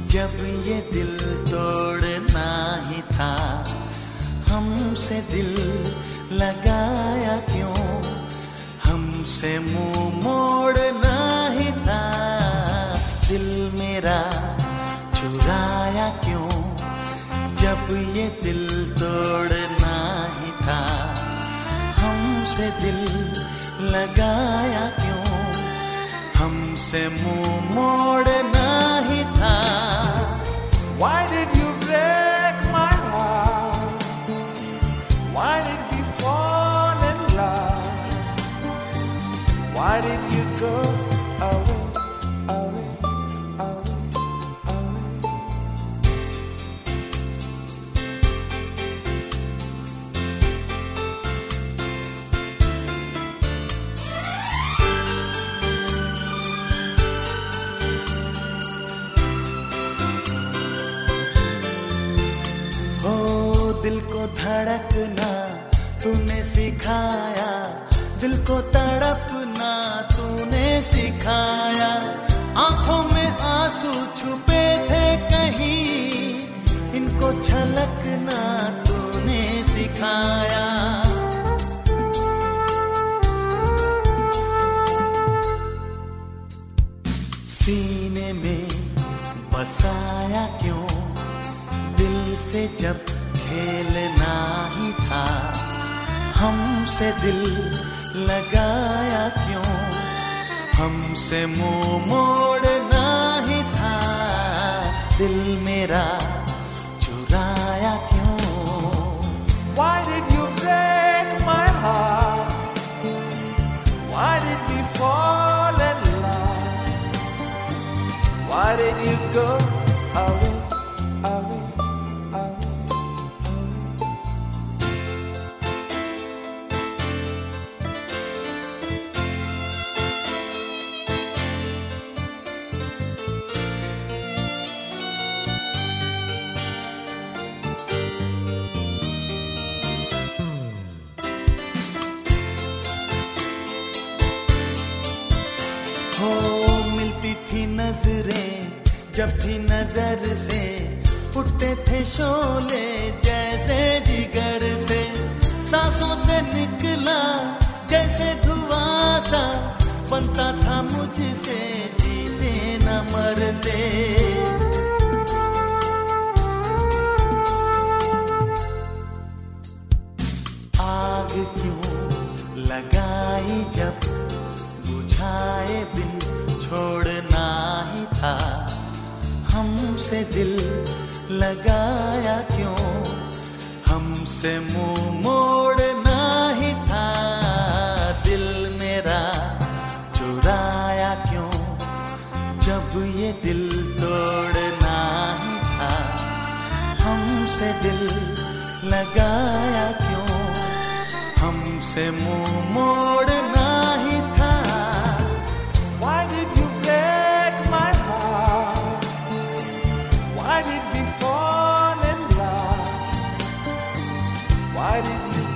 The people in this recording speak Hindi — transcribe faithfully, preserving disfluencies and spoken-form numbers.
जब ये दिल तोड़ना ही था, हमसे दिल लगाया क्यों? हमसे मुंह मोड़ना ही था, दिल मेरा चुराया क्यों? जब ये दिल तोड़ना ही था, हमसे दिल लगाया क्यों? हमसे मुंह मोड़ना ही था। Why did you break my heart? Why did we fall in love? Why did you go away, away, away, away? दिल को धड़कना तूने सिखाया, दिल को तड़पना तूने सिखाया। आंखों में आंसू छुपे थे कहीं, इनको छलकना तूने सिखाया। सीने में बसाया क्यों? दिल से जब खेलना ही था, हमसे दिल लगाया क्यों? हमसे मुंह मोड़ना ही था, दिल मेरा चुराया क्यों? Why did you break my heart? Why did we fall in love? Why did you go away, away? हो मिलती थी नजरें जब भी नजर से, उठते थे शोले जैसे जिगर से। सांसों से निकला जैसे धुआं सा, बनता था मुझसे जीते न मरते। आग क्यों लगाई जब बुझाए बिन छोड़ना ही था, हमसे दिल लगाया क्यों? हमसे मुंह मोड़ना ही था, दिल मेरा चुराया क्यों? जब ये दिल तोड़ना ही था, हमसे दिल लगाया क्यों? हमसे मुंह मोड़ना ही था। Why did you break my heart? Why did we fall in love? Why did you